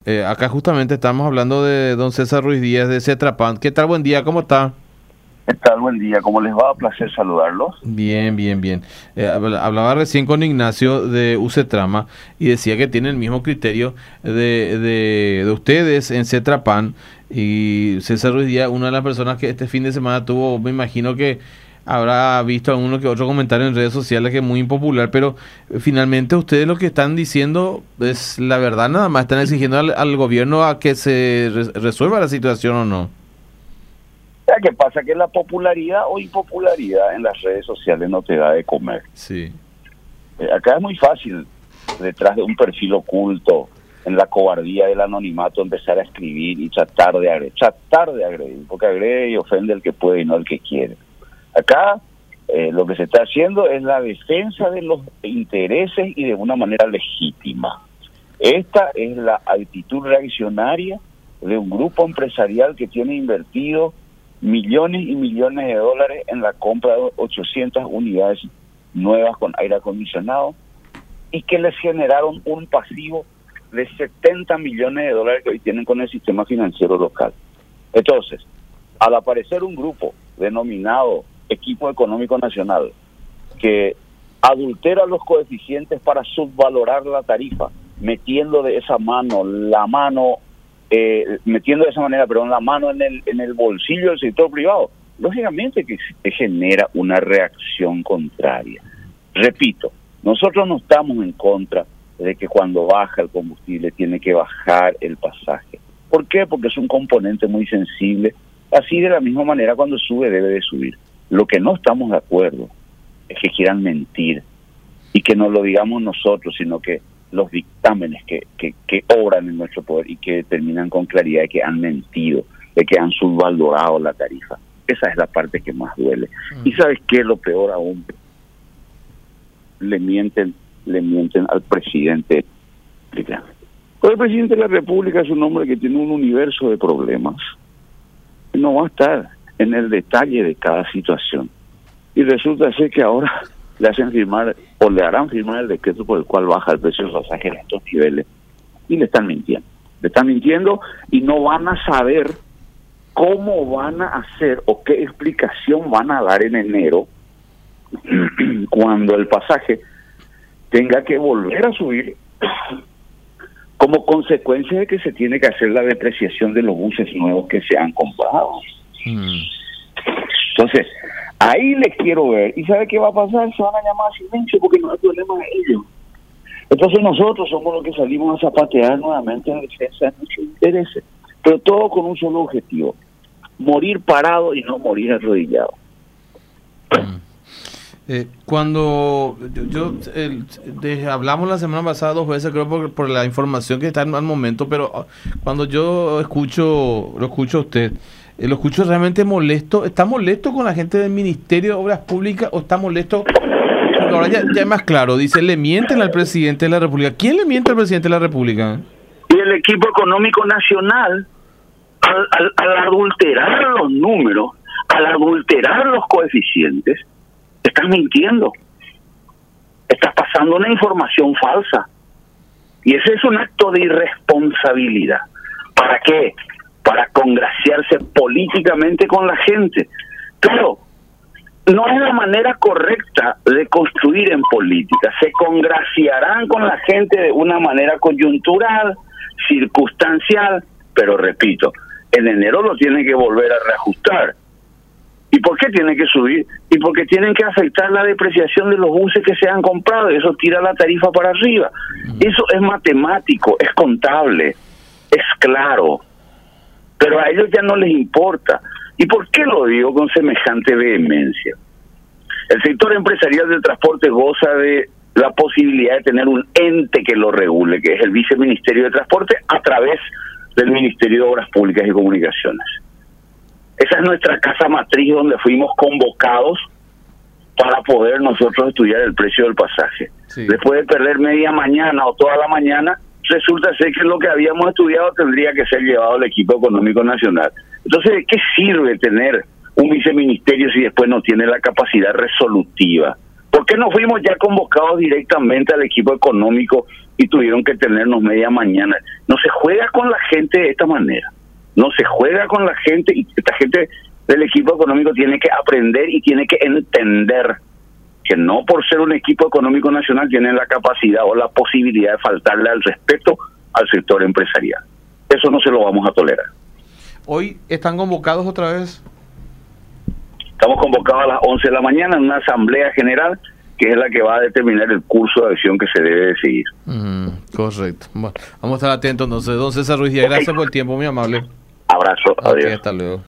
Acá justamente estamos hablando de don César Ruiz Díaz de Cetrapan. ¿Qué tal? Buen día, ¿cómo está? ¿Qué tal? Buen día. ¿Cómo les va? Placer saludarlos. Bien, bien, bien. Hablaba recién con Ignacio de Ucetrama y decía que tiene el mismo criterio de ustedes en Cetrapan. Y César Ruiz Díaz, una de las personas que este fin de semana tuvo, me imagino que habrá visto alguno que otro comentario en redes sociales que es muy impopular, pero finalmente ustedes lo que están diciendo es la verdad, nada más están exigiendo al gobierno a que se resuelva la situación o no. ¿Qué pasa? Que la popularidad o impopularidad en las redes sociales no te da de comer. Sí. Acá es muy fácil, detrás de un perfil oculto, en la cobardía del anonimato, empezar a escribir y tratar de agredir, porque agrede y ofende el que puede y no el que quiere. Acá lo que se está haciendo es la defensa de los intereses y de una manera legítima. Esta es la actitud reaccionaria de un grupo empresarial que tiene invertido millones y millones de dólares en la compra de 800 unidades nuevas con aire acondicionado y que les generaron un pasivo de 70 millones de dólares que hoy tienen con el sistema financiero local. Entonces, al aparecer un grupo denominado Equipo Económico Nacional que adultera los coeficientes para subvalorar la tarifa, metiendo de esa manera la mano en el bolsillo del sector privado, lógicamente que genera una reacción contraria. Repito, nosotros no estamos en contra de que cuando baja el combustible tiene que bajar el pasaje. ¿Por qué? Porque es un componente muy sensible. Así de la misma manera cuando sube debe de subir. Lo que no estamos de acuerdo es que quieran mentir y que no lo digamos nosotros, sino que los dictámenes que obran en nuestro poder y que determinan con claridad de que han mentido, de que han subvalorado la tarifa. Esa es la parte que más duele. ¿Y sabes qué es lo peor aún? Le mienten al presidente. Pues el presidente de la República es un hombre que tiene un universo de problemas. No va a estar en el detalle de cada situación. Y resulta ser que ahora le hacen firmar o le harán firmar el decreto por el cual baja el precio del pasaje en estos niveles. Y le están mintiendo. Le están mintiendo y no van a saber cómo van a hacer o qué explicación van a dar en enero cuando el pasaje tenga que volver a subir como consecuencia de que se tiene que hacer la depreciación de los buses nuevos que se han comprado. Entonces, ahí les quiero ver. ¿Y sabe qué va a pasar? Se van a llamar a silencio porque no hay problema de ellos. Entonces nosotros somos los que salimos a zapatear nuevamente en defensa de nuestros intereses. Pero todo con un solo objetivo: morir parado y no morir arrodillado. Cuando hablamos la semana pasada 2 veces, creo por la información que está al momento, pero cuando yo lo escucho a usted, lo escucho realmente molesto. ¿Está molesto con la gente del Ministerio de Obras Públicas o está molesto? Porque ahora ya es más claro, dice, le mienten al presidente de la República. ¿Quién le miente al presidente de la República? Y el Equipo Económico Nacional, al adulterar los números, al adulterar los coeficientes, estás mintiendo, estás pasando una información falsa, y ese es un acto de irresponsabilidad. ¿Para qué? Para congraciarse políticamente con la gente. Pero no es la manera correcta de construir en política. Se congraciarán con la gente de una manera coyuntural, circunstancial, pero repito, en enero lo tienen que volver a reajustar. ¿Y por qué tienen que subir? Y porque tienen que afectar la depreciación de los buses que se han comprado, y eso tira la tarifa para arriba. Eso es matemático, es contable, es claro, pero a ellos ya no les importa. ¿Y por qué lo digo con semejante vehemencia? El sector empresarial del transporte goza de la posibilidad de tener un ente que lo regule, que es el Viceministerio de Transporte, a través del Ministerio de Obras Públicas y Comunicaciones. Esa es nuestra casa matriz donde fuimos convocados para poder nosotros estudiar el precio del pasaje. Sí. Después de perder media mañana o toda la mañana, resulta ser que lo que habíamos estudiado tendría que ser llevado al Equipo Económico Nacional. Entonces, ¿de qué sirve tener un viceministerio si después no tiene la capacidad resolutiva ¿Por qué no fuimos ya convocados directamente al equipo económico y tuvieron que tenernos media mañana? No se juega con la gente de esta manera. No se juega con la gente, y esta gente del equipo económico tiene que aprender y tiene que entender que no por ser un equipo económico nacional tienen la capacidad o la posibilidad de faltarle al respeto al sector empresarial. Eso no se lo vamos a tolerar. ¿Hoy están convocados otra vez? Estamos convocados a las 11 de la mañana en una asamblea general que es la que va a determinar el curso de acción que se debe de seguir. Correcto. Bueno, vamos a estar atentos entonces. Don César Ruiz Díaz, gracias por el tiempo, muy amable. Abrazo, adiós. Hasta luego.